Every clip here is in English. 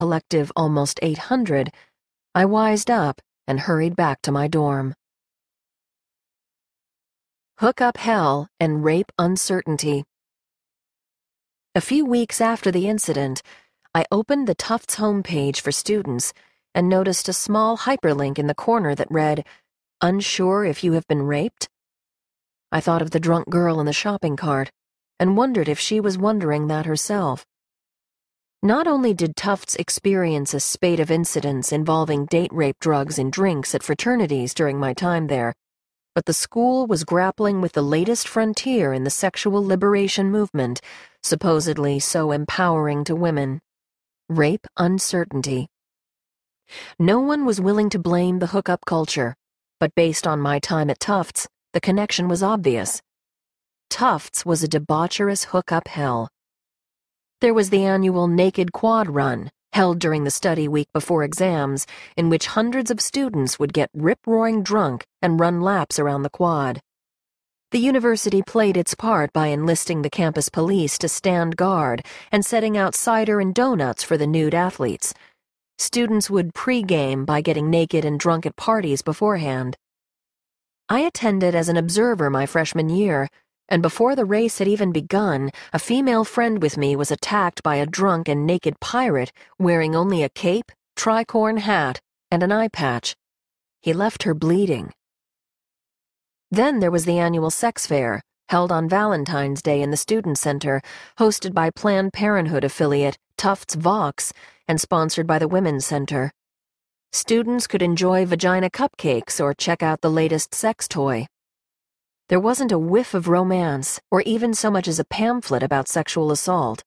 collective almost 800, I wised up and hurried back to my dorm. Hookup hell and rape uncertainty. A few weeks after the incident, I opened the Tufts homepage for students and noticed a small hyperlink in the corner that read, "Unsure if you have been raped?" I thought of the drunk girl in the shopping cart and wondered if she was wondering that herself. Not only did Tufts experience a spate of incidents involving date rape drugs and drinks at fraternities during my time there, but the school was grappling with the latest frontier in the sexual liberation movement, supposedly so empowering to women: rape uncertainty. No one was willing to blame the hookup culture, but based on my time at Tufts, the connection was obvious. Tufts was a debaucherous hookup hell. There was the annual Naked Quad Run, held during the study week before exams, in which hundreds of students would get rip-roaring drunk and run laps around the quad. The university played its part by enlisting the campus police to stand guard and setting out cider and donuts for the nude athletes. Students would pre-game by getting naked and drunk at parties beforehand. I attended as an observer my freshman year, and before the race had even begun, a female friend with me was attacked by a drunk and naked pirate wearing only a cape, tricorn hat, and an eye patch. He left her bleeding. Then there was the annual sex fair, held on Valentine's Day in the Student Center, hosted by Planned Parenthood affiliate Tufts Vox and sponsored by the Women's Center. Students could enjoy vagina cupcakes or check out the latest sex toy. There wasn't a whiff of romance, or even so much as a pamphlet about sexual assault.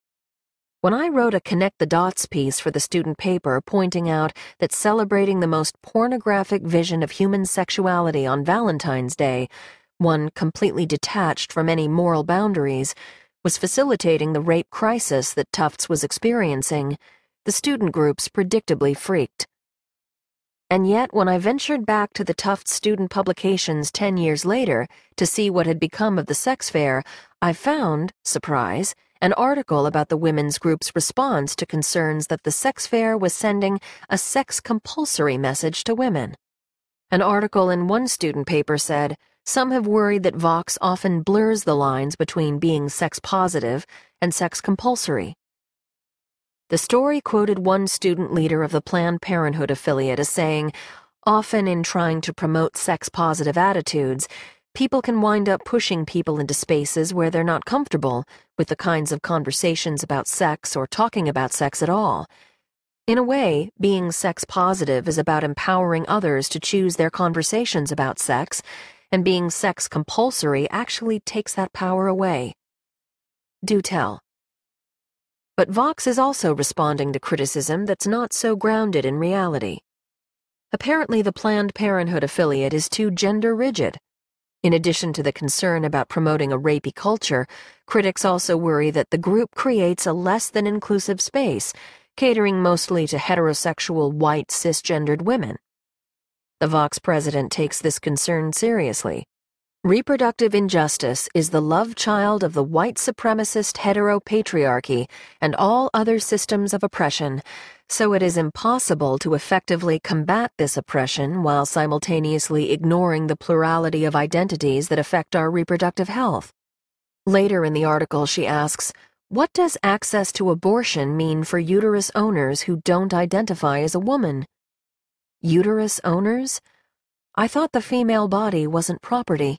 When I wrote a Connect the Dots piece for the student paper pointing out that celebrating the most pornographic vision of human sexuality on Valentine's Day, one completely detached from any moral boundaries, was facilitating the rape crisis that Tufts was experiencing, the student groups predictably freaked. And yet, when I ventured back to the Tufts student publications 10 years later to see what had become of the sex fair, I found, surprise, an article about the women's group's response to concerns that the sex fair was sending a sex-compulsory message to women. An article in one student paper said, "Some have worried that Vox often blurs the lines between being sex-positive and sex-compulsory." The story quoted one student leader of the Planned Parenthood affiliate as saying, "Often in trying to promote sex-positive attitudes, people can wind up pushing people into spaces where they're not comfortable with the kinds of conversations about sex or talking about sex at all. In a way, being sex-positive is about empowering others to choose their conversations about sex, and being sex-compulsory actually takes that power away." Do tell. But Vox is also responding to criticism that's not so grounded in reality. Apparently, the Planned Parenthood affiliate is too gender-rigid. In addition to the concern about promoting a rapey culture, critics also worry that the group creates a less-than-inclusive space, catering mostly to heterosexual, white, cisgendered women. The Vox president takes this concern seriously. Reproductive injustice is the love child of the white supremacist heteropatriarchy and all other systems of oppression, so it is impossible to effectively combat this oppression while simultaneously ignoring the plurality of identities that affect our reproductive health. Later in the article, she asks, "What does access to abortion mean for uterus owners who don't identify as a woman?" Uterus owners? I thought the female body wasn't property.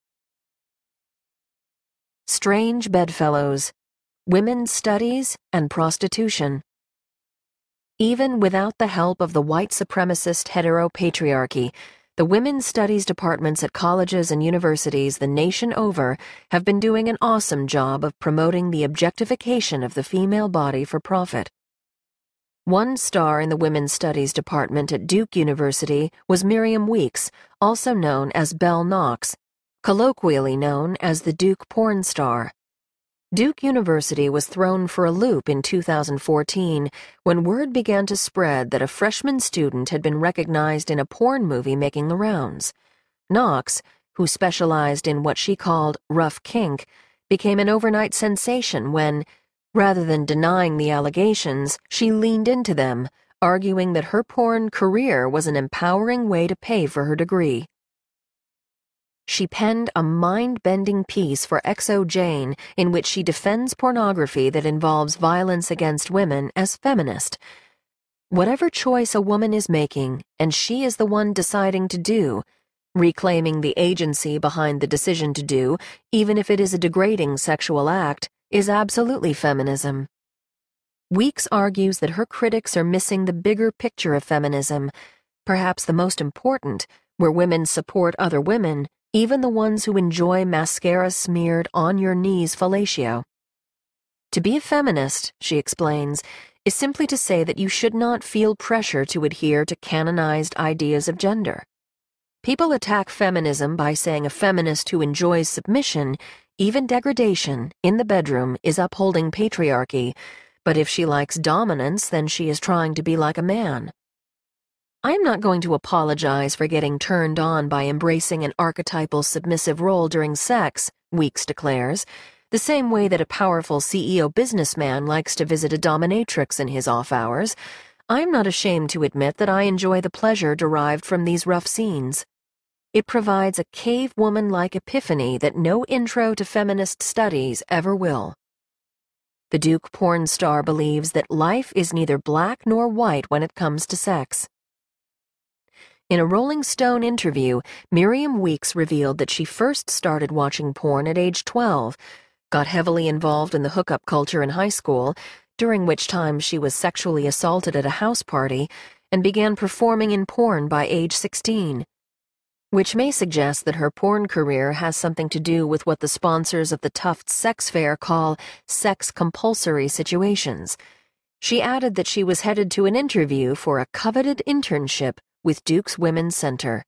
Strange Bedfellows, Women's Studies, and Prostitution. Even without the help of the white supremacist heteropatriarchy, the women's studies departments at colleges and universities the nation over have been doing an awesome job of promoting the objectification of the female body for profit. One star in the women's studies department at Duke University was Miriam Weeks, also known as Belle Knox, colloquially known as the Duke porn star. Duke University was thrown for a loop in 2014 when word began to spread that a freshman student had been recognized in a porn movie making the rounds. Knox, who specialized in what she called rough kink, became an overnight sensation when, Rather than denying the allegations, she leaned into them, arguing that her porn career was an empowering way to pay for her degree. She penned a mind-bending piece for XO Jane in which she defends pornography that involves violence against women as feminist. Whatever choice a woman is making, and she is the one deciding to do, reclaiming the agency behind the decision to do, even if it is a degrading sexual act, is absolutely feminism. Weeks argues that her critics are missing the bigger picture of feminism, perhaps the most important, where women support other women, even the ones who enjoy mascara-smeared on-your-knees fellatio. To be a feminist, she explains, is simply to say that you should not feel pressure to adhere to canonized ideas of gender. People attack feminism by saying a feminist who enjoys submission, even degradation, in the bedroom is upholding patriarchy, but if she likes dominance, then she is trying to be like a man. I am not going to apologize for getting turned on by embracing an archetypal submissive role during sex, Weeks declares, the same way that a powerful CEO businessman likes to visit a dominatrix in his off hours. I am not ashamed to admit that I enjoy the pleasure derived from these rough scenes. It provides a cave-woman-like epiphany that no intro to feminist studies ever will. The Duke porn star believes that life is neither black nor white when it comes to sex. In a Rolling Stone interview, Miriam Weeks revealed that she first started watching porn at age 12, got heavily involved in the hookup culture in high school, during which time she was sexually assaulted at a house party, and began performing in porn by age 16. Which may suggest that her porn career has something to do with what the sponsors of the Tufts Sex Fair call sex compulsory situations. She added that she was headed to an interview for a coveted internship with Duke's Women's Center.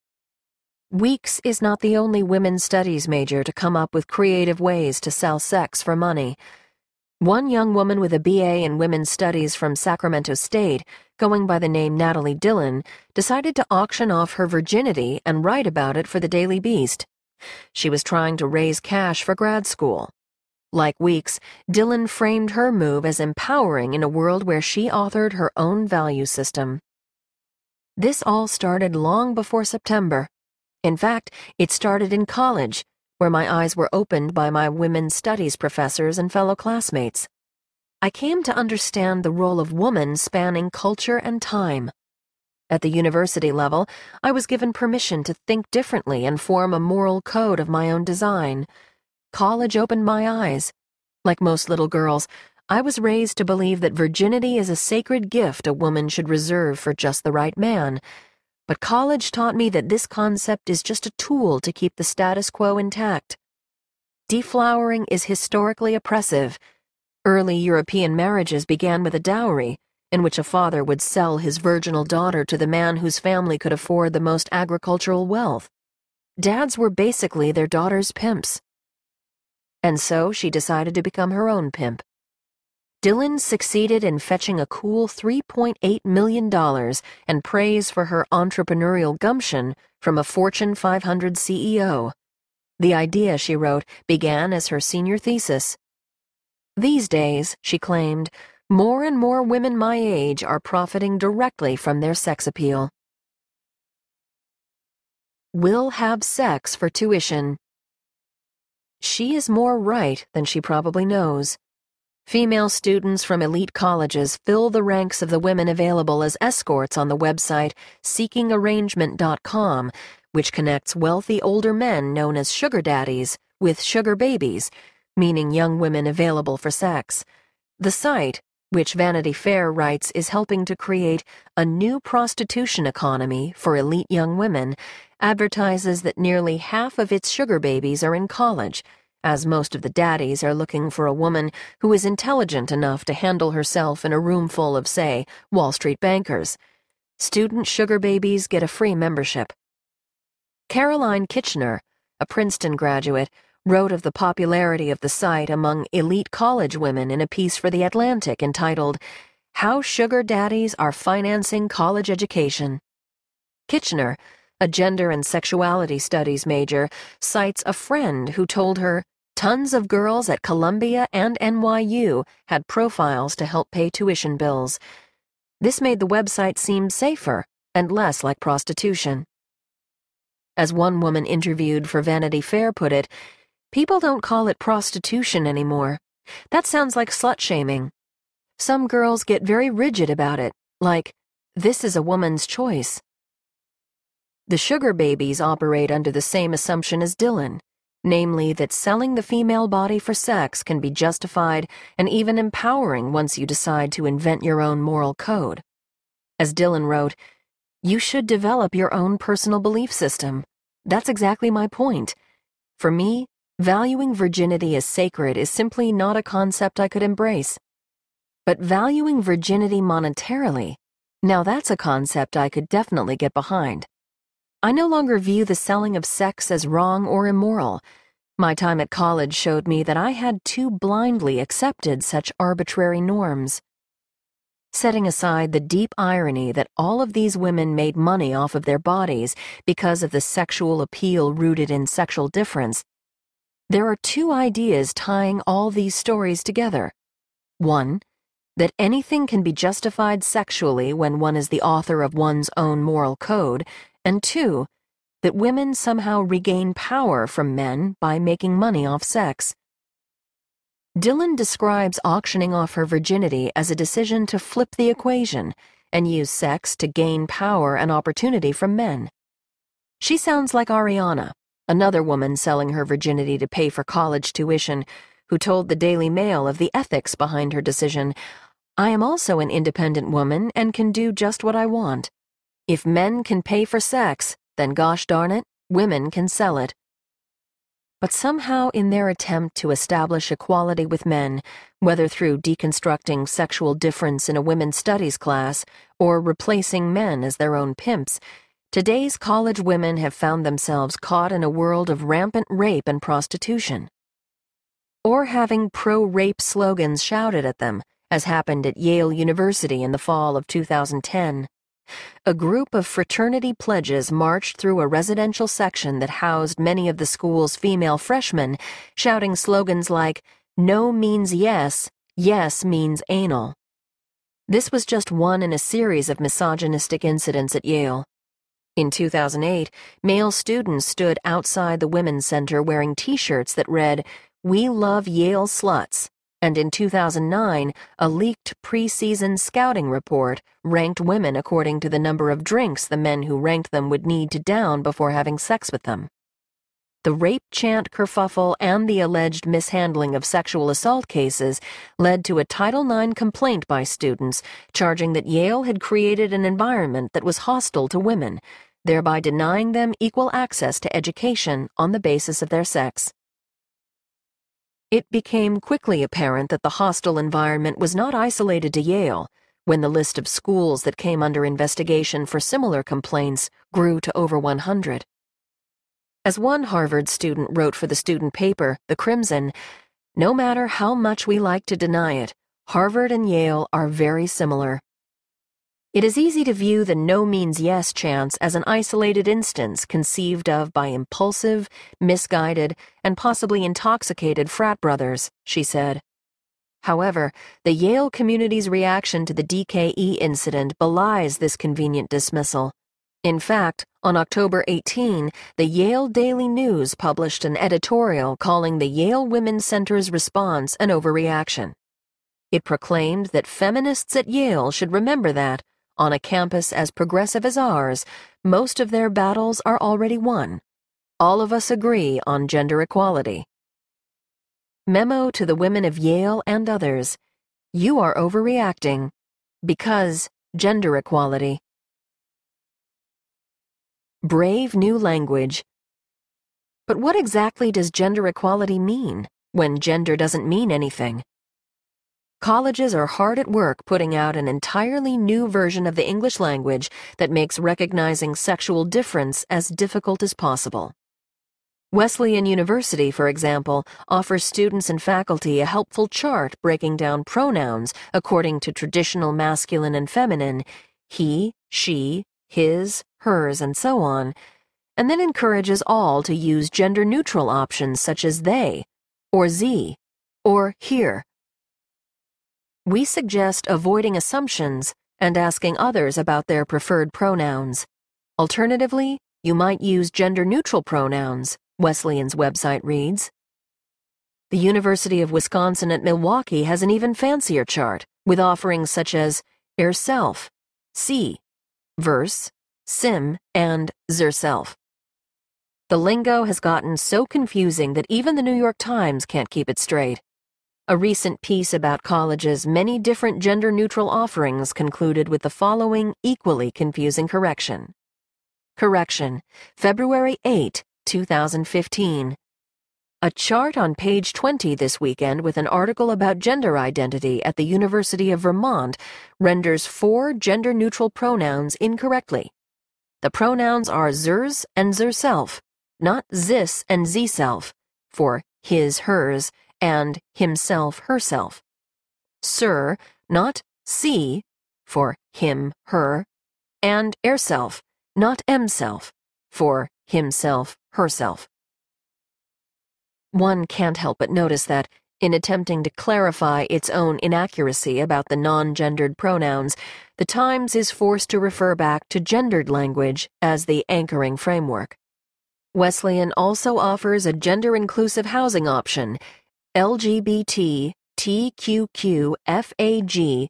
Weeks is not the only women's studies major to come up with creative ways to sell sex for money. One young woman with a BA in Women's Studies from Sacramento State, going by the name Natalie Dillon, decided to auction off her virginity and write about it for the Daily Beast. She was trying to raise cash for grad school. Like Weeks, Dillon framed her move as empowering in a world where she authored her own value system. This all started long before September. In fact, it started in college, where my eyes were opened by my women's studies professors and fellow classmates. I came to understand the role of woman spanning culture and time. At the university level, I was given permission to think differently and form a moral code of my own design. College opened my eyes. Like most little girls, I was raised to believe that virginity is a sacred gift a woman should reserve for just the right man. But college taught me that this concept is just a tool to keep the status quo intact. Deflowering is historically oppressive. Early European marriages began with a dowry, in which a father would sell his virginal daughter to the man whose family could afford the most agricultural wealth. Dads were basically their daughters' pimps. And so she decided to become her own pimp. Dillon succeeded in fetching a cool $3.8 million and praise for her entrepreneurial gumption from a Fortune 500 CEO. The idea, she wrote, began as her senior thesis. These days, she claimed, more and more women my age are profiting directly from their sex appeal. Will have sex for tuition. She is more right than she probably knows. Female students from elite colleges fill the ranks of the women available as escorts on the website seekingarrangement.com, which connects wealthy older men known as sugar daddies with sugar babies, meaning young women available for sex. The site, which Vanity Fair writes is helping to create a new prostitution economy for elite young women, advertises that nearly half of its sugar babies are in college, as most of the daddies are looking for a woman who is intelligent enough to handle herself in a room full of, say, Wall Street bankers. Student sugar babies get a free membership. Caroline Kitchener, a Princeton graduate, wrote of the popularity of the site among elite college women in a piece for The Atlantic entitled, How Sugar Daddies Are Financing College Education. Kitchener, a gender and sexuality studies major, cites a friend who told her, Tons of girls at Columbia and NYU had profiles to help pay tuition bills. This made the website seem safer and less like prostitution. As one woman interviewed for Vanity Fair put it, "People don't call it prostitution anymore. That sounds like slut-shaming. Some girls get very rigid about it, like, this is a woman's choice." The sugar babies operate under the same assumption as Dylan, namely that selling the female body for sex can be justified and even empowering once you decide to invent your own moral code. As Dylan wrote, "You should develop your own personal belief system. That's exactly my point. For me, valuing virginity as sacred is simply not a concept I could embrace. But valuing virginity monetarily, now that's a concept I could definitely get behind. I no longer view the selling of sex as wrong or immoral. My time at college showed me that I had too blindly accepted such arbitrary norms." Setting aside the deep irony that all of these women made money off of their bodies because of the sexual appeal rooted in sexual difference, there are two ideas tying all these stories together. One, that anything can be justified sexually when one is the author of one's own moral code, and two, that women somehow regain power from men by making money off sex. Dylan describes auctioning off her virginity as a decision to flip the equation and use sex to gain power and opportunity from men. She sounds like Ariana, another woman selling her virginity to pay for college tuition, who told the Daily Mail of the ethics behind her decision. "I am also an independent woman and can do just what I want. If men can pay for sex, then gosh darn it, women can sell it." But somehow in their attempt to establish equality with men, whether through deconstructing sexual difference in a women's studies class or replacing men as their own pimps, today's college women have found themselves caught in a world of rampant rape and prostitution. Or having pro-rape slogans shouted at them, as happened at Yale University in the fall of 2010. A group of fraternity pledges marched through a residential section that housed many of the school's female freshmen, shouting slogans like, "No means yes, yes means anal." This was just one in a series of misogynistic incidents at Yale. In 2008, male students stood outside the Women's Center wearing T-shirts that read, "We love Yale sluts." And in 2009, a leaked preseason scouting report ranked women according to the number of drinks the men who ranked them would need to down before having sex with them. The rape chant kerfuffle and the alleged mishandling of sexual assault cases led to a Title IX complaint by students charging that Yale had created an environment that was hostile to women, thereby denying them equal access to education on the basis of their sex. It became quickly apparent that the hostile environment was not isolated to Yale when the list of schools that came under investigation for similar complaints grew to over 100. As one Harvard student wrote for the student paper, The Crimson, "No matter how much we like to deny it, Harvard and Yale are very similar." It is easy to view the "no means yes" chants as an isolated instance conceived of by impulsive, misguided, and possibly intoxicated frat brothers, she said. However, the Yale community's reaction to the DKE incident belies this convenient dismissal. In fact, on October 18, the Yale Daily News published an editorial calling the Yale Women's Center's response an overreaction. It proclaimed that feminists at Yale should remember that, on a campus as progressive as ours, most of their battles are already won. All of us agree on gender equality. Memo to the women of Yale and others: you are overreacting. Because gender equality. Brave new language. But what exactly does gender equality mean, when gender doesn't mean anything? Colleges are hard at work putting out an entirely new version of the English language that makes recognizing sexual difference as difficult as possible. Wesleyan University, for example, offers students and faculty a helpful chart breaking down pronouns according to traditional masculine and feminine, he, she, his, hers, and so on, and then encourages all to use gender-neutral options such as they, or Z, or here. We suggest avoiding assumptions and asking others about their preferred pronouns. Alternatively, you might use gender-neutral pronouns, Wesleyan's website reads. The University of Wisconsin at Milwaukee has an even fancier chart, with offerings such as Erself, Sie, Verse, Sim, and Zerself. The lingo has gotten so confusing that even the New York Times can't keep it straight. A recent piece about colleges' many different gender-neutral offerings concluded with the following equally confusing correction. Correction, February 8, 2015. A chart on page 20 this weekend with an article about gender identity at the University of Vermont renders 4 gender-neutral pronouns incorrectly. The pronouns are zers and zerself, not zis and zself, for his, hers, and himself, herself. Sir, not sie, for him, her, and erself, not emself, for himself, herself. One can't help but notice that, in attempting to clarify its own inaccuracy about the non-gendered pronouns, the Times is forced to refer back to gendered language as the anchoring framework. Wesleyan also offers a gender-inclusive housing option, LGBT TQQFAG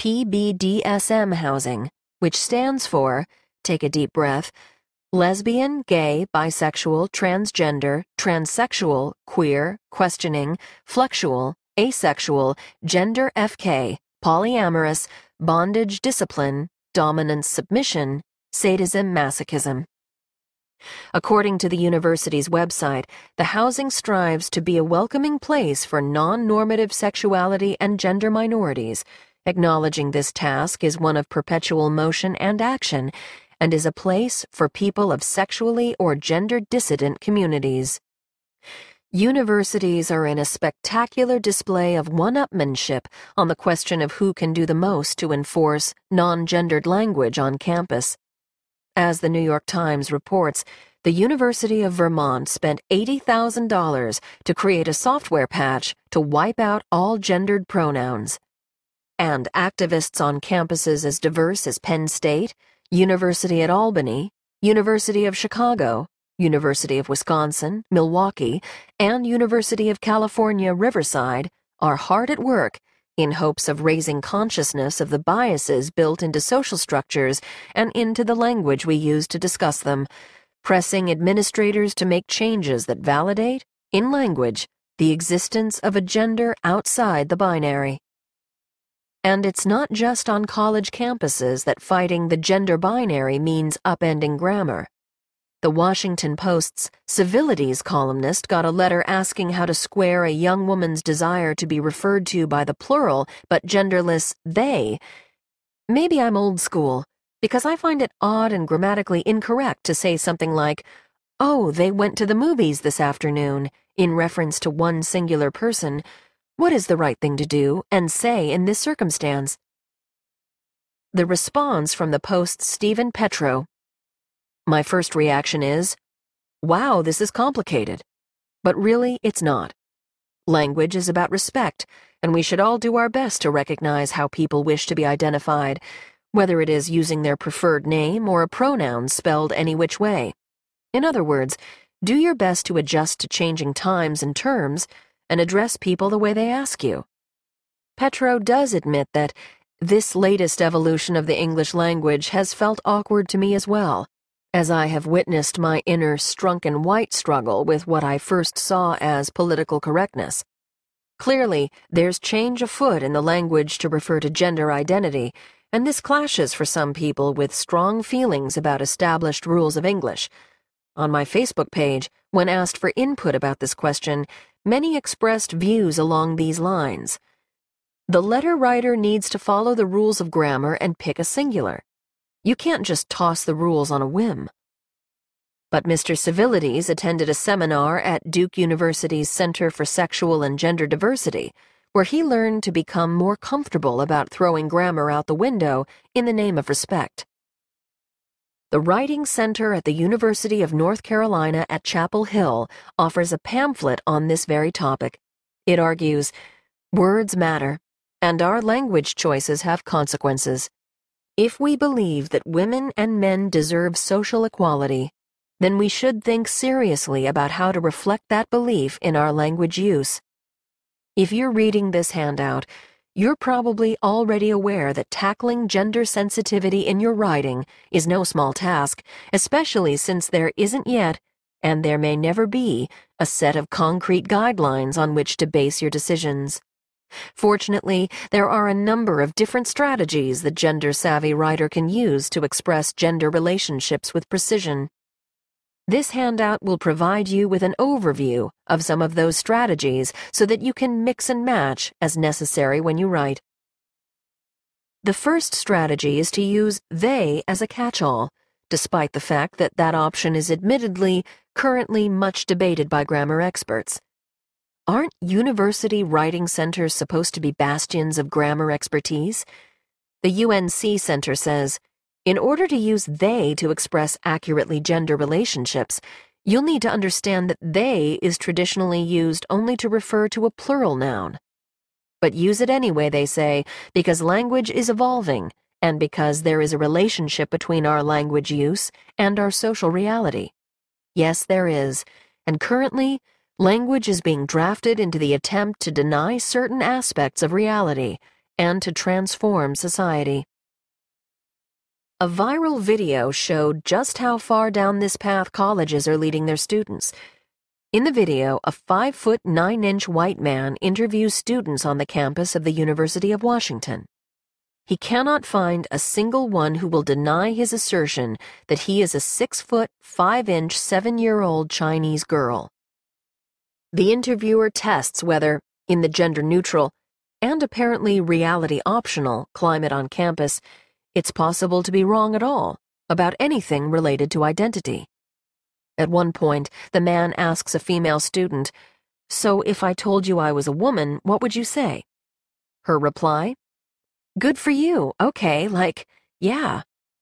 PBDSM housing, which stands for, take a deep breath, lesbian, gay, bisexual, transgender, transsexual, queer, questioning, fluxual, asexual, gender FK, polyamorous, bondage discipline, dominance submission, sadism masochism. According to the university's website, the housing strives to be a welcoming place for non-normative sexuality and gender minorities, acknowledging this task is one of perpetual motion and action, and is a place for people of sexually or gender-dissident communities. Universities are in a spectacular display of one-upmanship on the question of who can do the most to enforce non-gendered language on campus. As the New York Times reports, the University of Vermont spent $80,000 to create a software patch to wipe out all gendered pronouns. And activists on campuses as diverse as Penn State, University at Albany, University of Chicago, University of Wisconsin, Milwaukee, and University of California, Riverside are hard at work in hopes of raising consciousness of the biases built into social structures and into the language we use to discuss them, pressing administrators to make changes that validate, in language, the existence of a gender outside the binary. And it's not just on college campuses that fighting the gender binary means upending grammar. The Washington Post's civilities columnist got a letter asking how to square a young woman's desire to be referred to by the plural but genderless they. Maybe I'm old school, because I find it odd and grammatically incorrect to say something like, "Oh, they went to the movies this afternoon," in reference to one singular person. What is the right thing to do and say in this circumstance? The response from the Post's Stephen Petro. My first reaction is, wow, this is complicated. But really, it's not. Language is about respect, and we should all do our best to recognize how people wish to be identified, whether it is using their preferred name or a pronoun spelled any which way. In other words, do your best to adjust to changing times and terms, and address people the way they ask you. Petro does admit that this latest evolution of the English language has felt awkward to me as well, as I have witnessed my inner strunk and white struggle with what I first saw as political correctness. Clearly, there's change afoot in the language to refer to gender identity, and this clashes for some people with strong feelings about established rules of English. On my Facebook page, when asked for input about this question, many expressed views along these lines. The letter writer needs to follow the rules of grammar and pick a singular. You can't just toss the rules on a whim. But Mr. Civilities attended a seminar at Duke University's Center for Sexual and Gender Diversity, where he learned to become more comfortable about throwing grammar out the window in the name of respect. The Writing Center at the University of North Carolina at Chapel Hill offers a pamphlet on this very topic, It argues, words matter, and our language choices have consequences. If we believe that women and men deserve social equality, then we should think seriously about how to reflect that belief in our language use. If you're reading this handout, you're probably already aware that tackling gender sensitivity in your writing is no small task, especially since there isn't yet, and there may never be, a set of concrete guidelines on which to base your decisions. Fortunately, there are a number of different strategies the gender-savvy writer can use to express gender relationships with precision. This handout will provide you with an overview of some of those strategies so that you can mix and match as necessary when you write. The first strategy is to use they as a catch-all, despite the fact that that option is admittedly currently much debated by grammar experts. Aren't university writing centers supposed to be bastions of grammar expertise? The UNC Center says, in order to use they to express accurately gender relationships, you'll need to understand that they is traditionally used only to refer to a plural noun. But use it anyway, they say, because language is evolving and because there is a relationship between our language use and our social reality. Yes, there is, and currently, language is being drafted into the attempt to deny certain aspects of reality and to transform society. A viral video showed just how far down this path colleges are leading their students. In the video, a 5'9" white man interviews students on the campus of the University of Washington. He cannot find a single one who will deny his assertion that he is a 6'5", 7-year-old Chinese girl. The interviewer tests whether, in the gender-neutral and apparently reality-optional climate on campus, it's possible to be wrong at all about anything related to identity. At one point, the man asks a female student, "So if I told you I was a woman, what would you say?" Her reply, "Good for you, okay, like, yeah."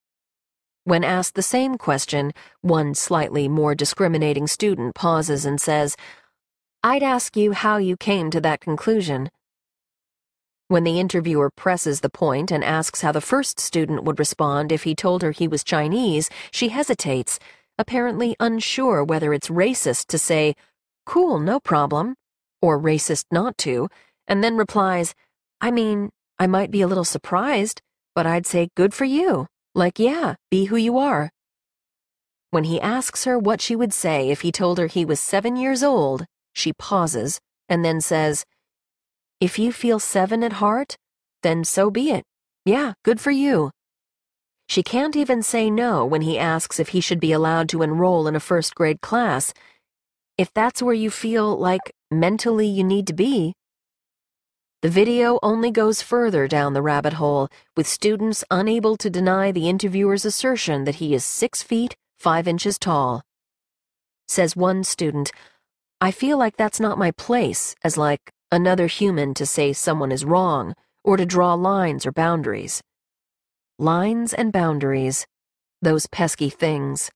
When asked the same question, one slightly more discriminating student pauses and says, "I'd ask you how you came to that conclusion." When the interviewer presses the point and asks how the first student would respond if he told her he was Chinese, she hesitates, apparently unsure whether it's racist to say, "Cool, no problem," or racist not to, and then replies, "I mean, I might be a little surprised, but I'd say good for you, like yeah, be who you are." When he asks her what she would say if he told her he was 7 years old, she pauses and then says, "If you feel 7 at heart, then so be it. Yeah, good for you." She can't even say no when he asks if he should be allowed to enroll in a first-grade class. If that's where you feel like mentally you need to be. The video only goes further down the rabbit hole, with students unable to deny the interviewer's assertion that he is 6 feet, 5 inches tall. Says one student, "I feel like that's not my place, as like another human to say someone is wrong, or to draw lines or boundaries." Lines and boundaries, those pesky things.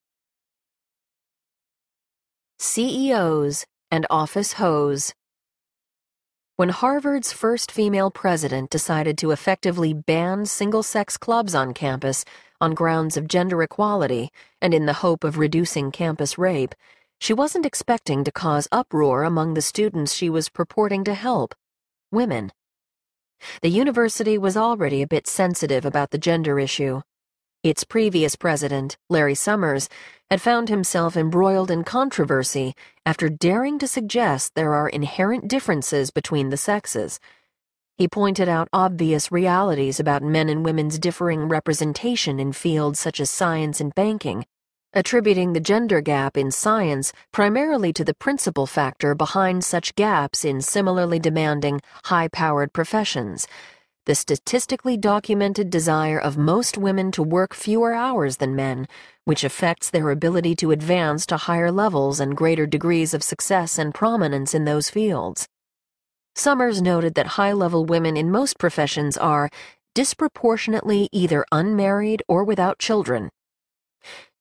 CEOs and office hoes. When Harvard's first female president decided to effectively ban single-sex clubs on campus on grounds of gender equality and in the hope of reducing campus rape, she wasn't expecting to cause uproar among the students she was purporting to help, women. The university was already a bit sensitive about the gender issue. Its previous president, Larry Summers, had found himself embroiled in controversy after daring to suggest there are inherent differences between the sexes. He pointed out obvious realities about men and women's differing representation in fields such as science and banking, attributing the gender gap in science primarily to the principal factor behind such gaps in similarly demanding, high-powered professions, the statistically documented desire of most women to work fewer hours than men, which affects their ability to advance to higher levels and greater degrees of success and prominence in those fields. Summers noted that high-level women in most professions are disproportionately either unmarried or without children.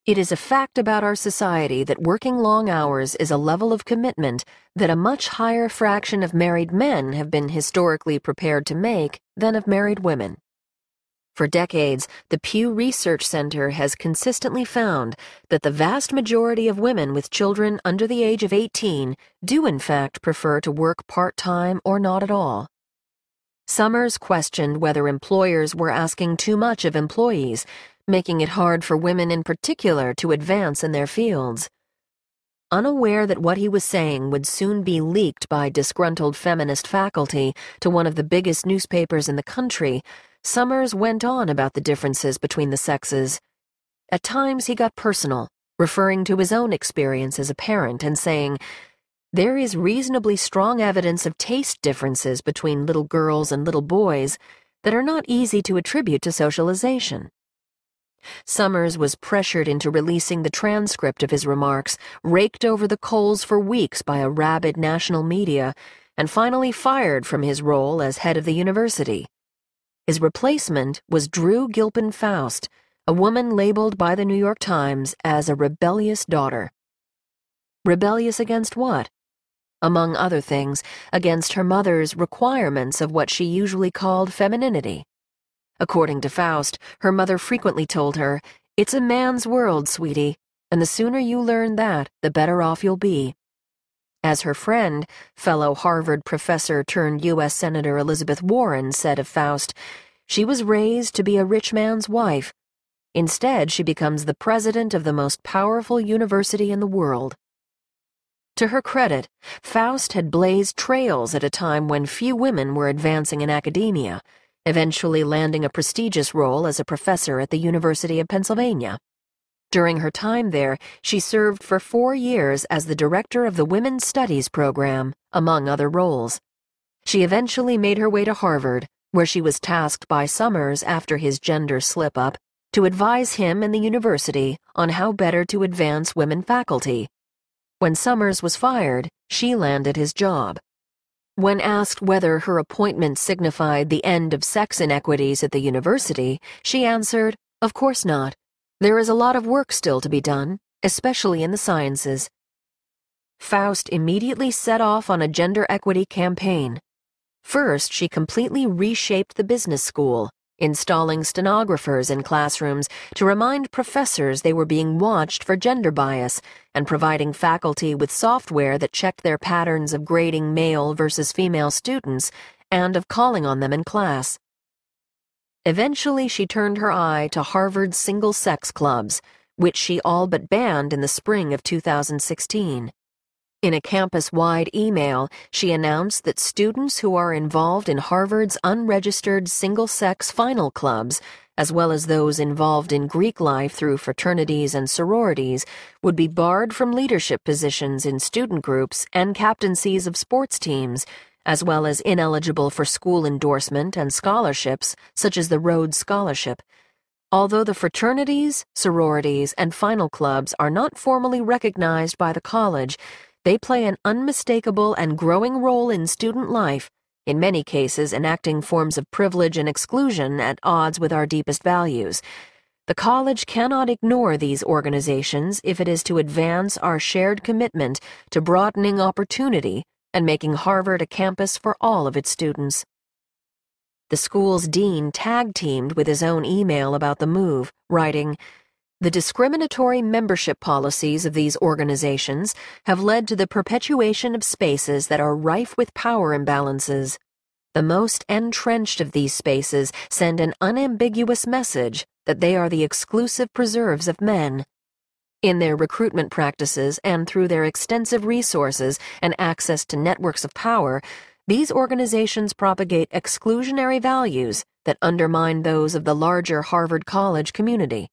It is a fact about our society that working long hours is a level of commitment that a much higher fraction of married men have been historically prepared to make than of married women. For decades, the Pew Research Center has consistently found that the vast majority of women with children under the age of 18 do in fact prefer to work part-time or not at all. Summers questioned whether employers were asking too much of employees, making it hard for women in particular to advance in their fields. Unaware that what he was saying would soon be leaked by disgruntled feminist faculty to one of the biggest newspapers in the country, Summers went on about the differences between the sexes. At times he got personal, referring to his own experience as a parent and saying, "There is reasonably strong evidence of taste differences between little girls and little boys that are not easy to attribute to socialization." Summers was pressured into releasing the transcript of his remarks, raked over the coals for weeks by a rabid national media, and finally fired from his role as head of the university. His replacement was Drew Gilpin Faust, a woman labeled by the New York Times as a rebellious daughter. Rebellious against what? Among other things, against her mother's requirements of what she usually called femininity. According to Faust, her mother frequently told her, "It's a man's world, sweetie, and the sooner you learn that, the better off you'll be." As her friend, fellow Harvard professor turned U.S. Senator Elizabeth Warren said of Faust, "She was raised to be a rich man's wife. Instead, she becomes the president of the most powerful university in the world." To her credit, Faust had blazed trails at a time when few women were advancing in academia, eventually landing a prestigious role as a professor at the University of Pennsylvania. During her time there, she served for 4 years as the director of the Women's Studies program, among other roles. She eventually made her way to Harvard, where she was tasked by Summers after his gender slip-up to advise him and the university on how better to advance women faculty. When Summers was fired, she landed his job. When asked whether her appointment signified the end of sex inequities at the university, she answered, "Of course not. There is a lot of work still to be done, especially in the sciences." Faust immediately set off on a gender equity campaign. First, she completely reshaped the business school, installing stenographers in classrooms to remind professors they were being watched for gender bias, and providing faculty with software that checked their patterns of grading male versus female students and of calling on them in class. Eventually, she turned her eye to Harvard's single-sex clubs, which she all but banned in the spring of 2016. In a campus-wide email, she announced that students who are involved in Harvard's unregistered single-sex final clubs, as well as those involved in Greek life through fraternities and sororities, would be barred from leadership positions in student groups and captaincies of sports teams, as well as ineligible for school endorsement and scholarships, such as the Rhodes Scholarship. Although the fraternities, sororities, and final clubs are not formally recognized by the college, they play an unmistakable and growing role in student life, in many cases enacting forms of privilege and exclusion at odds with our deepest values. The college cannot ignore these organizations if it is to advance our shared commitment to broadening opportunity and making Harvard a campus for all of its students. The school's dean tag-teamed with his own email about the move, writing, "The discriminatory membership policies of these organizations have led to the perpetuation of spaces that are rife with power imbalances. The most entrenched of these spaces send an unambiguous message that they are the exclusive preserves of men. In their recruitment practices and through their extensive resources and access to networks of power, these organizations propagate exclusionary values that undermine those of the larger Harvard College community."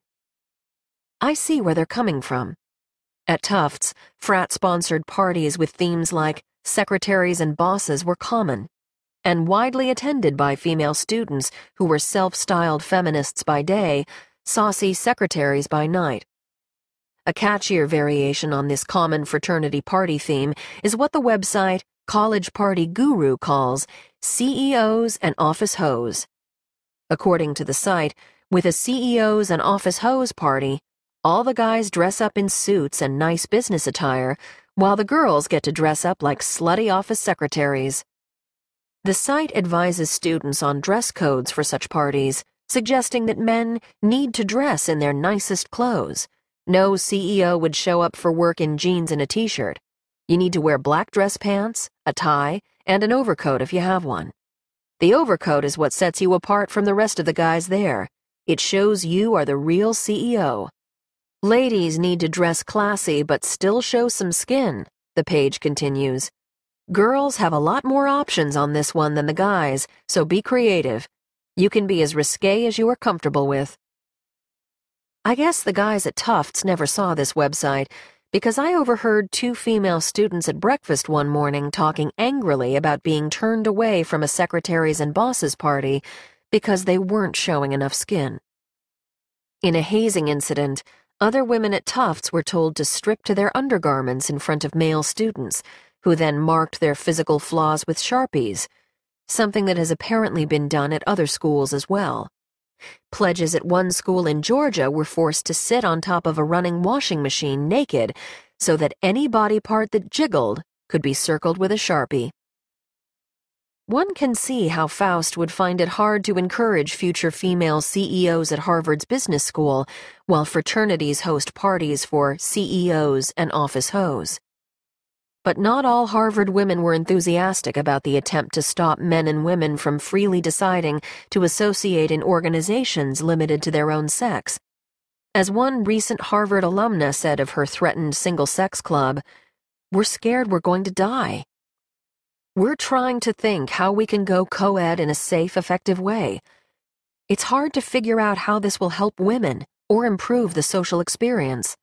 I see where they're coming from. At Tufts, frat-sponsored parties with themes like secretaries and bosses were common, and widely attended by female students who were self-styled feminists by day, saucy secretaries by night. A catchier variation on this common fraternity party theme is what the website College Party Guru calls CEOs and office hoes. According to the site, with a CEOs and office hoes party, All the guys dress up in suits and nice business attire, while the girls get to dress up like slutty office secretaries. The site advises students on dress codes for such parties, suggesting that men need to dress in their nicest clothes. No CEO would show up for work in jeans and a t-shirt. You need to wear black dress pants, a tie, and an overcoat if you have one. The overcoat is what sets you apart from the rest of the guys there. It shows you are the real CEO. Ladies need to dress classy but still show some skin, the page continues. Girls have a lot more options on this one than the guys, so be creative. You can be as risque as you are comfortable with. I guess the guys at Tufts never saw this website, because I overheard two female students at breakfast one morning talking angrily about being turned away from a secretaries and bosses party because they weren't showing enough skin. In a hazing incident, other women at Tufts were told to strip to their undergarments in front of male students, who then marked their physical flaws with Sharpies, something that has apparently been done at other schools as well. Pledges at one school in Georgia were forced to sit on top of a running washing machine naked so that any body part that jiggled could be circled with a Sharpie. One can see how Faust would find it hard to encourage future female CEOs at Harvard's business school while fraternities host parties for CEOs and office hoes. But not all Harvard women were enthusiastic about the attempt to stop men and women from freely deciding to associate in organizations limited to their own sex. As one recent Harvard alumna said of her threatened single-sex club, "We're scared we're going to die. We're trying to think how we can go co-ed in a safe, effective way. It's hard to figure out how this will help women or improve the social experience."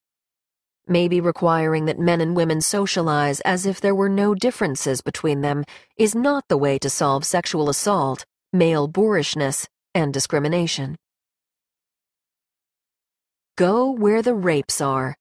Maybe requiring that men and women socialize as if there were no differences between them is not the way to solve sexual assault, male boorishness, and discrimination. Go where the rapes are.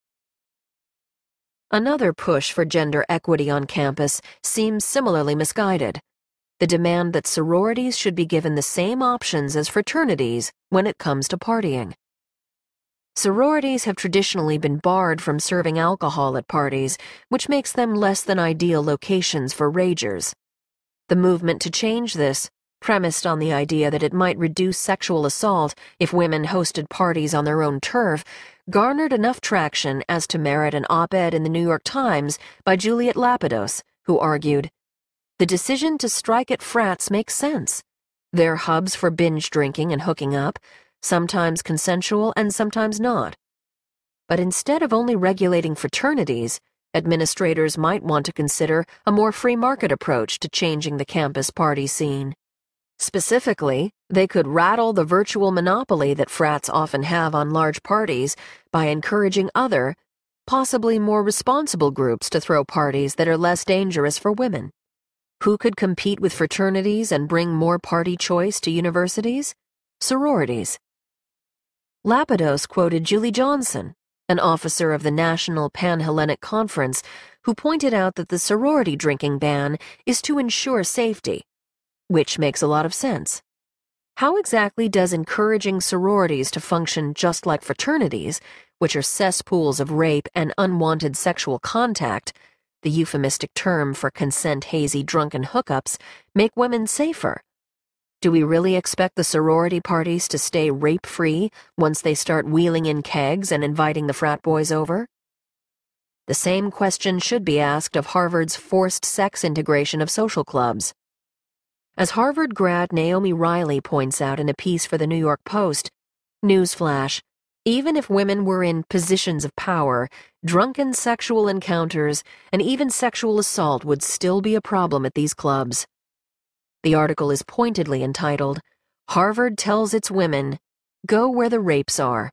Another push for gender equity on campus seems similarly misguided. The demand that sororities should be given the same options as fraternities when it comes to partying. Sororities have traditionally been barred from serving alcohol at parties, which makes them less than ideal locations for ragers. The movement to change this, premised on the idea that it might reduce sexual assault if women hosted parties on their own turf, garnered enough traction as to merit an op-ed in the New York Times by Juliet Lapidos, who argued, "The decision to strike at frats makes sense. They're hubs for binge drinking and hooking up, sometimes consensual and sometimes not. But instead of only regulating fraternities, administrators might want to consider a more free market approach to changing the campus party scene. Specifically, they could rattle the virtual monopoly that frats often have on large parties by encouraging other, possibly more responsible groups to throw parties that are less dangerous for women. Who could compete with fraternities and bring more party choice to universities? Sororities." Lapidos quoted Julie Johnson, an officer of the National Pan-Hellenic Conference, who pointed out that the sorority drinking ban is to ensure safety, which makes a lot of sense. How exactly does encouraging sororities to function just like fraternities, which are cesspools of rape and unwanted sexual contact, the euphemistic term for consent-hazy drunken hookups, make women safer? Do we really expect the sorority parties to stay rape-free once they start wheeling in kegs and inviting the frat boys over? The same question should be asked of Harvard's forced sex integration of social clubs. As Harvard grad Naomi Riley points out in a piece for the New York Post, newsflash, even if women were in positions of power, drunken sexual encounters and even sexual assault would still be a problem at these clubs. The article is pointedly entitled, "Harvard Tells Its Women, Go Where the Rapes Are."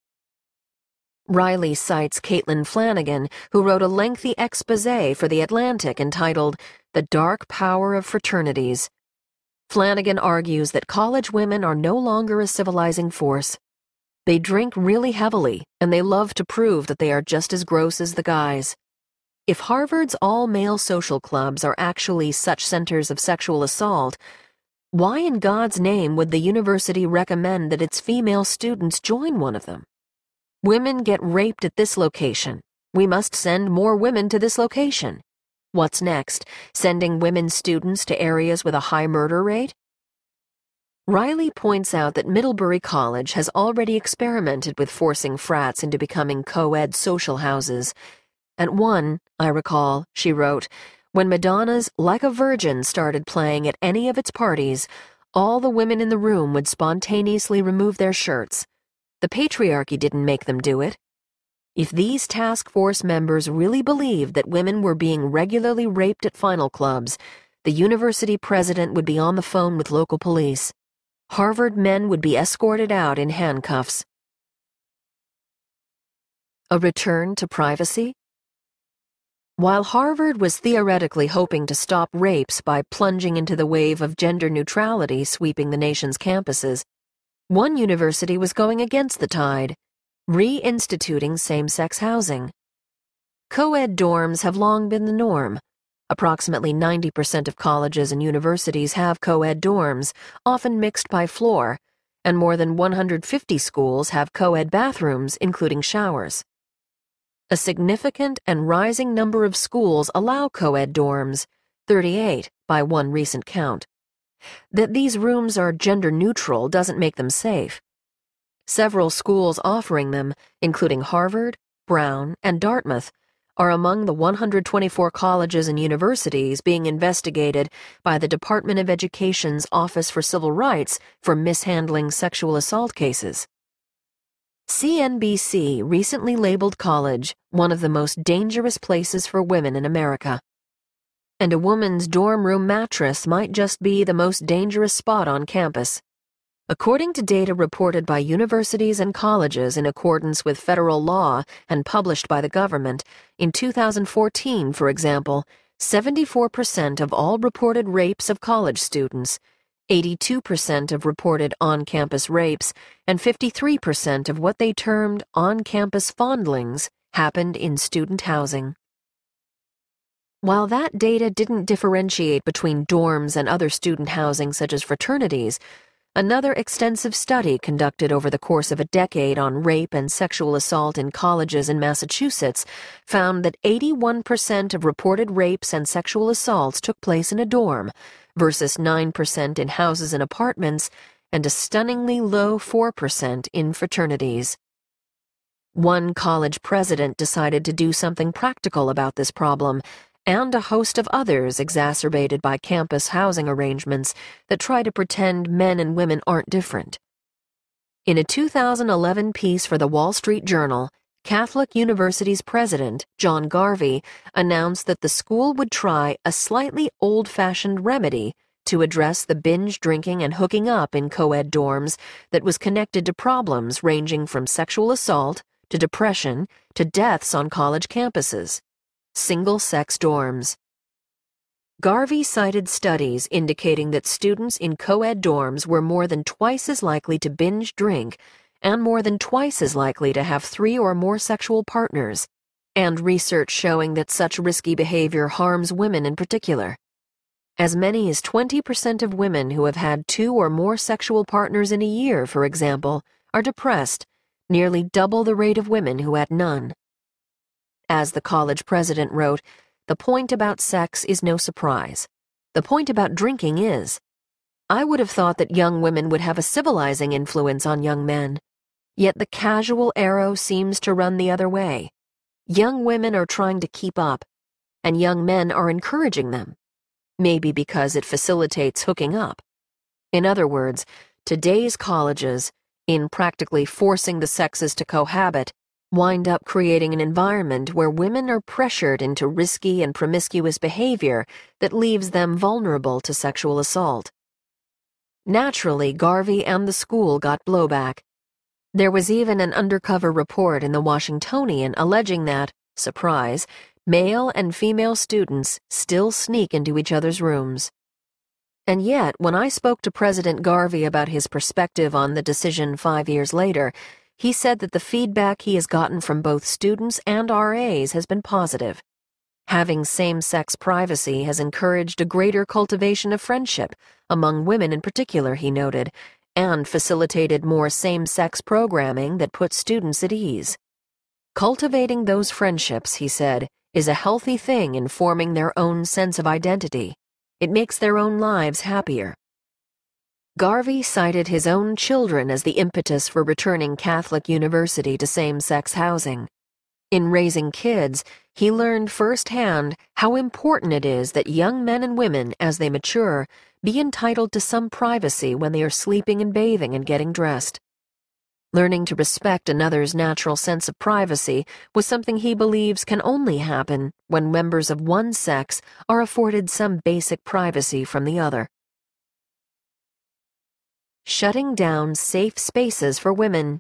Riley cites Caitlin Flanagan, who wrote a lengthy exposé for The Atlantic entitled "The Dark Power of Fraternities." Flanagan argues that college women are no longer a civilizing force. They drink really heavily, and they love to prove that they are just as gross as the guys. If Harvard's all-male social clubs are actually such centers of sexual assault, why in God's name would the university recommend that its female students join one of them? Women get raped at this location. We must send more women to this location. What's next? Sending women students to areas with a high murder rate? Riley points out that Middlebury College has already experimented with forcing frats into becoming co-ed social houses. At one, I recall, she wrote, when Madonna's Like a Virgin started playing at any of its parties, all the women in the room would spontaneously remove their shirts. The patriarchy didn't make them do it. If these task force members really believed that women were being regularly raped at final clubs, the university president would be on the phone with local police. Harvard men would be escorted out in handcuffs. A return to privacy? While Harvard was theoretically hoping to stop rapes by plunging into the wave of gender neutrality sweeping the nation's campuses, one university was going against the tide, reinstituting same-sex housing. Co-ed dorms have long been the norm. Approximately 90% of colleges and universities have co-ed dorms, often mixed by floor, and more than 150 schools have co-ed bathrooms, including showers. A significant and rising number of schools allow co-ed dorms, 38 by one recent count. That these rooms are gender-neutral doesn't make them safe. Several schools offering them, including Harvard, Brown, and Dartmouth, are among the 124 colleges and universities being investigated by the Department of Education's Office for Civil Rights for mishandling sexual assault cases. CNBC recently labeled college one of the most dangerous places for women in America. And a woman's dorm room mattress might just be the most dangerous spot on campus. According to data reported by universities and colleges in accordance with federal law and published by the government, in 2014, for example, 74% of all reported rapes of college students, 82% of reported on-campus rapes, and 53% of what they termed on-campus fondlings happened in student housing. While that data didn't differentiate between dorms and other student housing such as fraternities, another extensive study conducted over the course of a decade on rape and sexual assault in colleges in Massachusetts found that 81% of reported rapes and sexual assaults took place in a dorm, versus 9% in houses and apartments, and a stunningly low 4% in fraternities. One college president decided to do something practical about this problem, and a host of others exacerbated by campus housing arrangements that try to pretend men and women aren't different. In a 2011 piece for the Wall Street Journal, Catholic University's president, John Garvey, announced that the school would try a slightly old-fashioned remedy to address the binge drinking and hooking up in co-ed dorms that was connected to problems ranging from sexual assault to depression to deaths on college campuses. Single-sex dorms. Garvey cited studies indicating that students in co-ed dorms were more than twice as likely to binge drink and more than twice as likely to have 3 or more sexual partners, and research showing that such risky behavior harms women in particular. As many as 20% of women who have had 2 or more sexual partners in a year, for example, are depressed, nearly double the rate of women who had none. As the college president wrote, the point about sex is no surprise. The point about drinking is. I would have thought that young women would have a civilizing influence on young men. Yet the casual arrow seems to run the other way. Young women are trying to keep up, and young men are encouraging them. Maybe because it facilitates hooking up. In other words, today's colleges, in practically forcing the sexes to cohabit, wind up creating an environment where women are pressured into risky and promiscuous behavior that leaves them vulnerable to sexual assault. Naturally, Garvey and the school got blowback. There was even an undercover report in the Washingtonian alleging that, surprise, male and female students still sneak into each other's rooms. And yet, when I spoke to President Garvey about his perspective on the decision 5 years later, he said that the feedback he has gotten from both students and RAs has been positive. Having same-sex privacy has encouraged a greater cultivation of friendship, among women in particular, he noted, and facilitated more same-sex programming that put students at ease. Cultivating those friendships, he said, is a healthy thing in forming their own sense of identity. It makes their own lives happier. Garvey cited his own children as the impetus for returning Catholic University to same-sex housing. In raising kids, he learned firsthand how important it is that young men and women, as they mature, be entitled to some privacy when they are sleeping and bathing and getting dressed. Learning to respect another's natural sense of privacy was something he believes can only happen when members of one sex are afforded some basic privacy from the other. Shutting down safe spaces for women.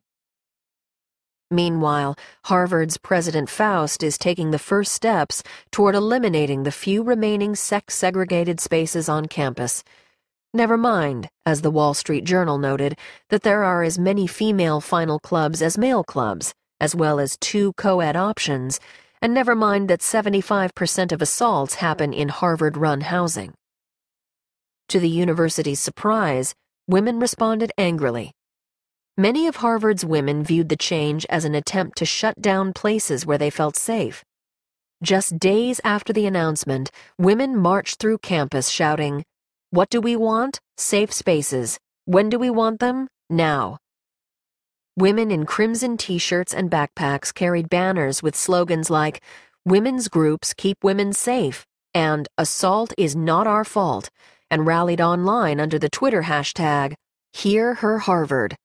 Meanwhile, Harvard's President Faust is taking the first steps toward eliminating the few remaining sex-segregated spaces on campus. Never mind, as the Wall Street Journal noted, that there are as many female final clubs as male clubs, as well as 2 co-ed options, and never mind that 75% of assaults happen in Harvard-run housing. To the university's surprise, women responded angrily. Many of Harvard's women viewed the change as an attempt to shut down places where they felt safe. Just days after the announcement, women marched through campus shouting, "What do we want? Safe spaces. When do we want them? Now." Women in crimson t-shirts and backpacks carried banners with slogans like, "Women's groups keep women safe," and "Assault is not our fault," and rallied online under the Twitter hashtag, "Hear Her Harvard."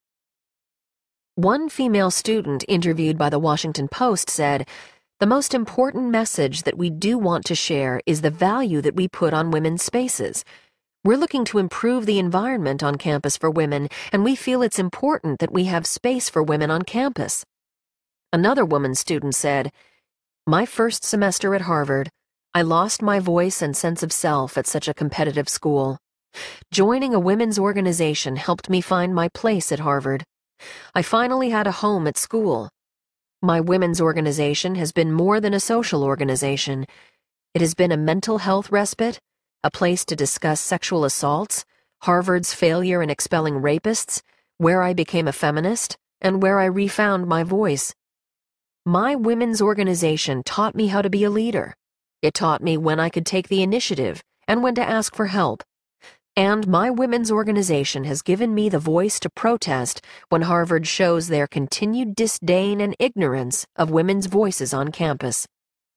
One female student interviewed by the Washington Post said, "The most important message that we do want to share is the value that we put on women's spaces. We're looking to improve the environment on campus for women, and we feel it's important that we have space for women on campus." Another woman student said, "My first semester at Harvard, I lost my voice and sense of self at such a competitive school. Joining a women's organization helped me find my place at Harvard. I finally had a home at school. My women's organization has been more than a social organization. It has been a mental health respite, a place to discuss sexual assaults, Harvard's failure in expelling rapists, where I became a feminist, and where I refound my voice. My women's organization taught me how to be a leader. It taught me when I could take the initiative and when to ask for help. And my women's organization has given me the voice to protest when Harvard shows their continued disdain and ignorance of women's voices on campus."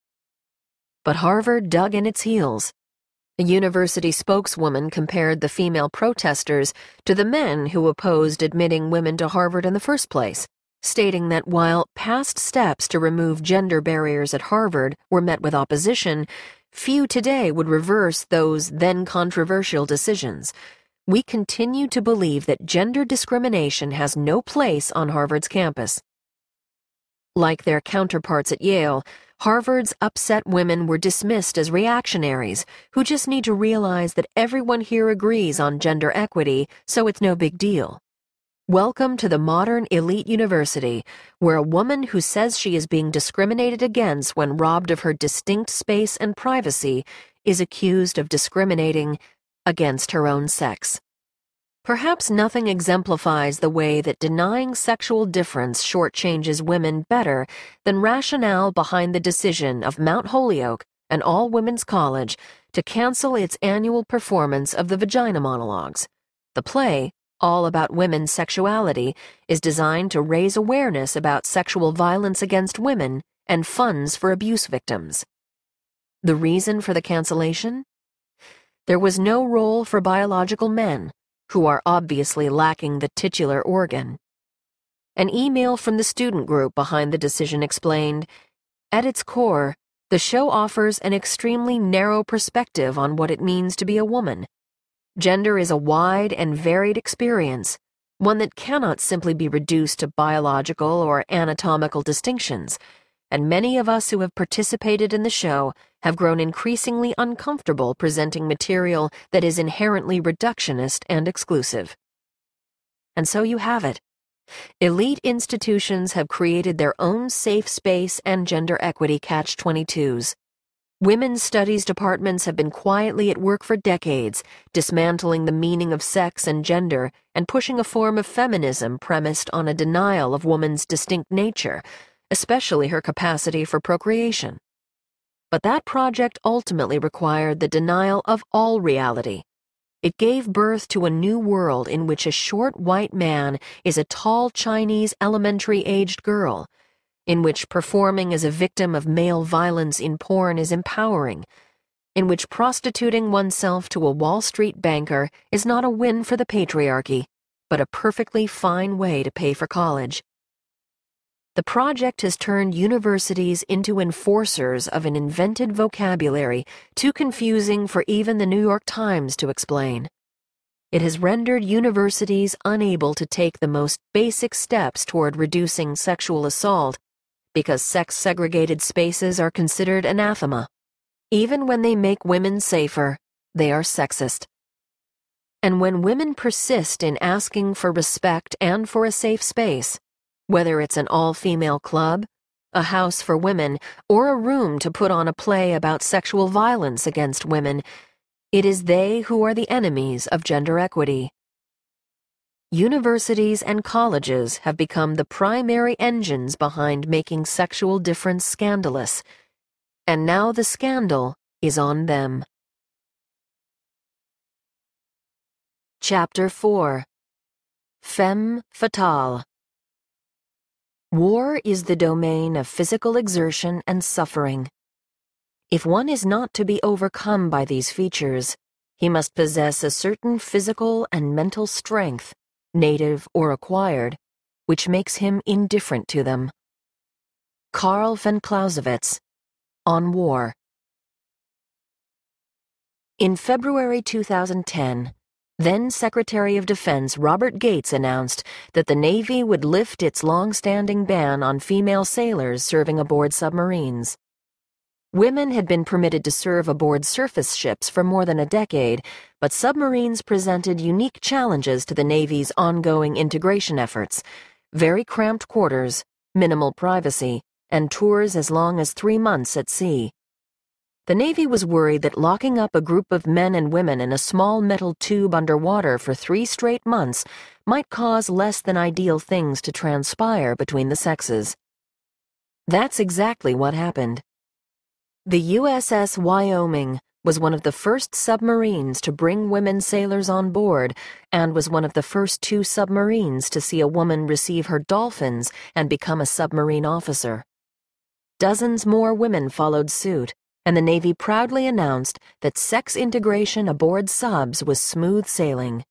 But Harvard dug in its heels. A university spokeswoman compared the female protesters to the men who opposed admitting women to Harvard in the first place, stating that while past steps to remove gender barriers at Harvard were met with opposition, few today would reverse those then controversial decisions. We continue to believe that gender discrimination has no place on Harvard's campus. Like their counterparts at Yale, Harvard's upset women were dismissed as reactionaries who just need to realize that everyone here agrees on gender equity, so it's no big deal. Welcome to the modern elite university, where a woman who says she is being discriminated against when robbed of her distinct space and privacy is accused of discriminating against her own sex. Perhaps nothing exemplifies the way that denying sexual difference shortchanges women better than rationale behind the decision of Mount Holyoke, an all-women's college, to cancel its annual performance of the Vagina Monologues. The play, all about women's sexuality, is designed to raise awareness about sexual violence against women and funds for abuse victims. The reason for the cancellation? There was no role for biological men, who are obviously lacking the titular organ. An email from the student group behind the decision explained, "At its core, the show offers an extremely narrow perspective on what it means to be a woman. Gender is a wide and varied experience, one that cannot simply be reduced to biological or anatomical distinctions, and many of us who have participated in the show have grown increasingly uncomfortable presenting material that is inherently reductionist and exclusive." And so you have it. Elite institutions have created their own safe space and gender equity catch-22s. Women's studies departments have been quietly at work for decades, dismantling the meaning of sex and gender and pushing a form of feminism premised on a denial of woman's distinct nature, especially her capacity for procreation. But that project ultimately required the denial of all reality. It gave birth to a new world in which a short white man is a tall Chinese elementary-aged girl, in which performing as a victim of male violence in porn is empowering, in which prostituting oneself to a Wall Street banker is not a win for the patriarchy, but a perfectly fine way to pay for college. The project has turned universities into enforcers of an invented vocabulary too confusing for even the New York Times to explain. It has rendered universities unable to take the most basic steps toward reducing sexual assault because sex-segregated spaces are considered anathema. Even when they make women safer, they are sexist. And when women persist in asking for respect and for a safe space, whether it's an all-female club, a house for women, or a room to put on a play about sexual violence against women, it is they who are the enemies of gender equity. Universities and colleges have become the primary engines behind making sexual difference scandalous, and now the scandal is on them. Chapter 4. Femme Fatale. War is the domain of physical exertion and suffering. If one is not to be overcome by these features, he must possess a certain physical and mental strength, native or acquired, which makes him indifferent to them. Karl von Clausewitz, On War. In February 2010, then Secretary of Defense Robert Gates announced that the Navy would lift its long-standing ban on female sailors serving aboard submarines. Women had been permitted to serve aboard surface ships for more than a decade, but submarines presented unique challenges to the Navy's ongoing integration efforts: very cramped quarters, minimal privacy, and tours as long as 3 months at sea. The Navy was worried that locking up a group of men and women in a small metal tube underwater for 3 straight months might cause less than ideal things to transpire between the sexes. That's exactly what happened. The USS Wyoming was one of the first submarines to bring women sailors on board and was one of the first 2 submarines to see a woman receive her dolphins and become a submarine officer. Dozens more women followed suit, and the Navy proudly announced that sex integration aboard subs was smooth sailing.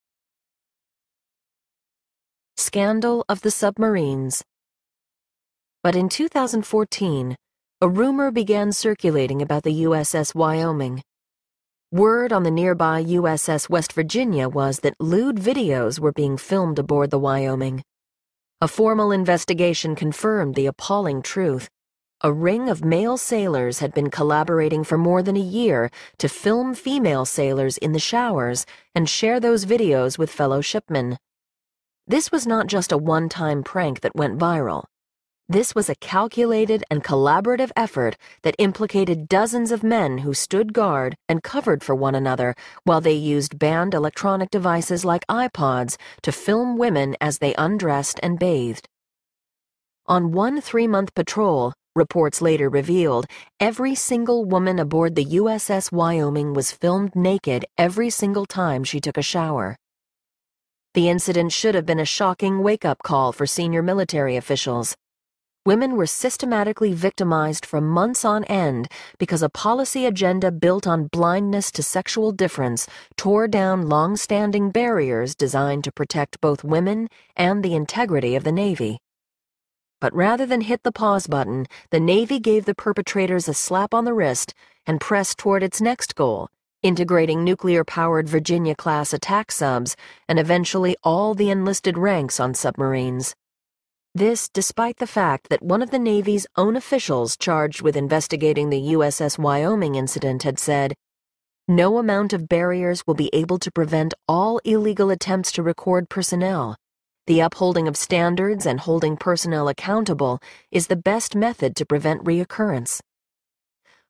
Scandal of the submarines. But in 2014, a rumor began circulating about the USS Wyoming. Word on the nearby USS West Virginia was that lewd videos were being filmed aboard the Wyoming. A formal investigation confirmed the appalling truth. A ring of male sailors had been collaborating for more than a year to film female sailors in the showers and share those videos with fellow shipmen. This was not just a one-time prank that went viral. This was a calculated and collaborative effort that implicated dozens of men who stood guard and covered for one another while they used banned electronic devices like iPods to film women as they undressed and bathed. On one 3-month patrol, reports later revealed, every single woman aboard the USS Wyoming was filmed naked every single time she took a shower. The incident should have been a shocking wake-up call for senior military officials. Women were systematically victimized for months on end because a policy agenda built on blindness to sexual difference tore down long-standing barriers designed to protect both women and the integrity of the Navy. But rather than hit the pause button, the Navy gave the perpetrators a slap on the wrist and pressed toward its next goal, integrating nuclear-powered Virginia-class attack subs and eventually all the enlisted ranks on submarines. This despite the fact that one of the Navy's own officials charged with investigating the USS Wyoming incident had said, "No amount of barriers will be able to prevent all illegal attempts to record personnel. The upholding of standards and holding personnel accountable is the best method to prevent reoccurrence."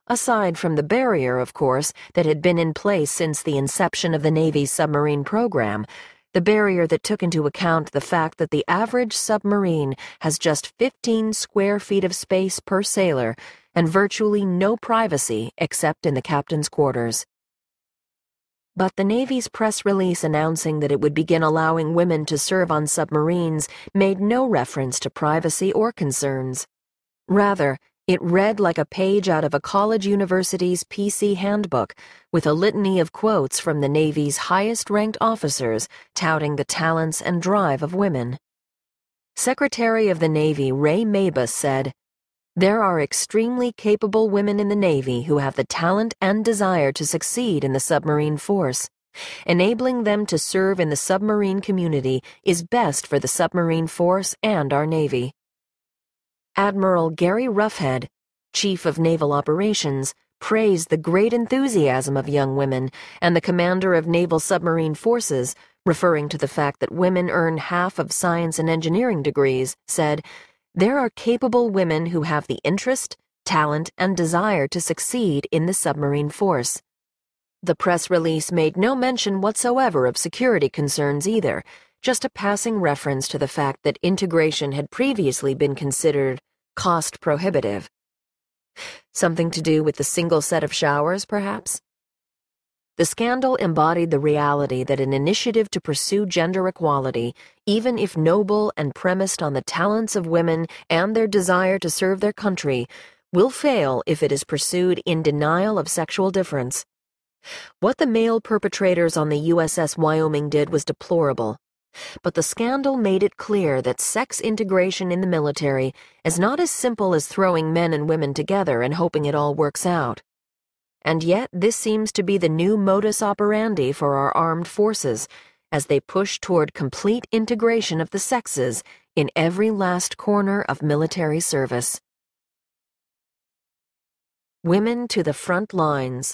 aside from the barrier, of course, that had been in place since the inception of the Navy's submarine program, the barrier that took into account the fact that the average submarine has just 15 square feet of space per sailor and virtually no privacy except in the captain's quarters. But the Navy's press release announcing that it would begin allowing women to serve on submarines made no reference to privacy or concerns. Rather, it read like a page out of a college university's PC handbook, with a litany of quotes from the Navy's highest-ranked officers touting the talents and drive of women. Secretary of the Navy Ray Mabus said, "There are extremely capable women in the Navy who have the talent and desire to succeed in the submarine force. Enabling them to serve in the submarine community is best for the submarine force and our Navy." Admiral Gary Roughead, Chief of Naval Operations, praised the great enthusiasm of young women, and the commander of Naval Submarine Forces, referring to the fact that women earn half of science and engineering degrees, said, "There are capable women who have the interest, talent, and desire to succeed in the submarine force." The press release made no mention whatsoever of security concerns either, just a passing reference to the fact that integration had previously been considered cost prohibitive. Something to do with the single set of showers, perhaps? The scandal embodied the reality that an initiative to pursue gender equality, even if noble and premised on the talents of women and their desire to serve their country, will fail if it is pursued in denial of sexual difference. What the male perpetrators on the USS Wyoming did was deplorable, but the scandal made it clear that sex integration in the military is not as simple as throwing men and women together and hoping it all works out. And yet this seems to be the new modus operandi for our armed forces as they push toward complete integration of the sexes in every last corner of military service. Women to the front lines.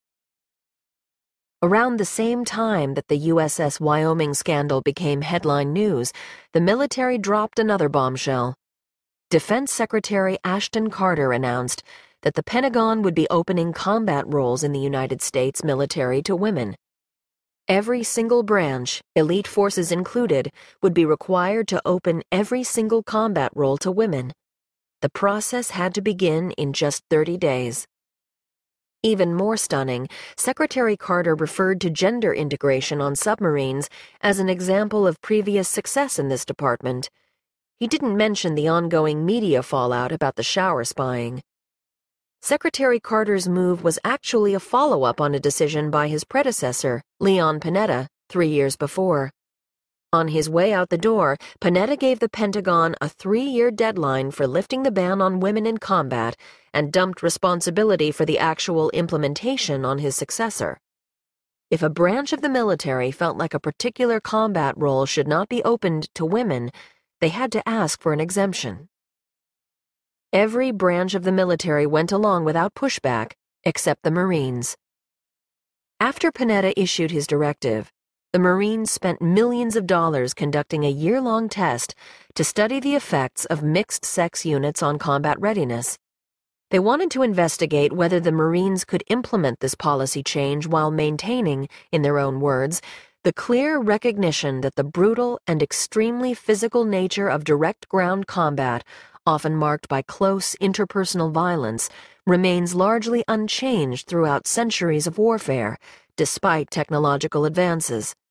Around the same time that the USS Wyoming scandal became headline news, the military dropped another bombshell. Defense Secretary Ashton Carter announced that the Pentagon would be opening combat roles in the United States military to women. Every single branch, elite forces included, would be required to open every single combat role to women. The process had to begin in just 30 days. Even more stunning, Secretary Carter referred to gender integration on submarines as an example of previous success in this department. He didn't mention the ongoing media fallout about the shower spying. Secretary Carter's move was actually a follow-up on a decision by his predecessor, Leon Panetta, 3 years before. On his way out the door, Panetta gave the Pentagon a 3-year deadline for lifting the ban on women in combat and dumped responsibility for the actual implementation on his successor. If a branch of the military felt like a particular combat role should not be opened to women, they had to ask for an exemption. Every branch of the military went along without pushback, except the Marines. After Panetta issued his directive, the Marines spent millions of dollars conducting a year-long test to study the effects of mixed-sex units on combat readiness. They wanted to investigate whether the Marines could implement this policy change while maintaining, in their own words, the clear recognition that the brutal and extremely physical nature of direct ground combat, often marked by close interpersonal violence, remains largely unchanged throughout centuries of warfare, despite technological advances.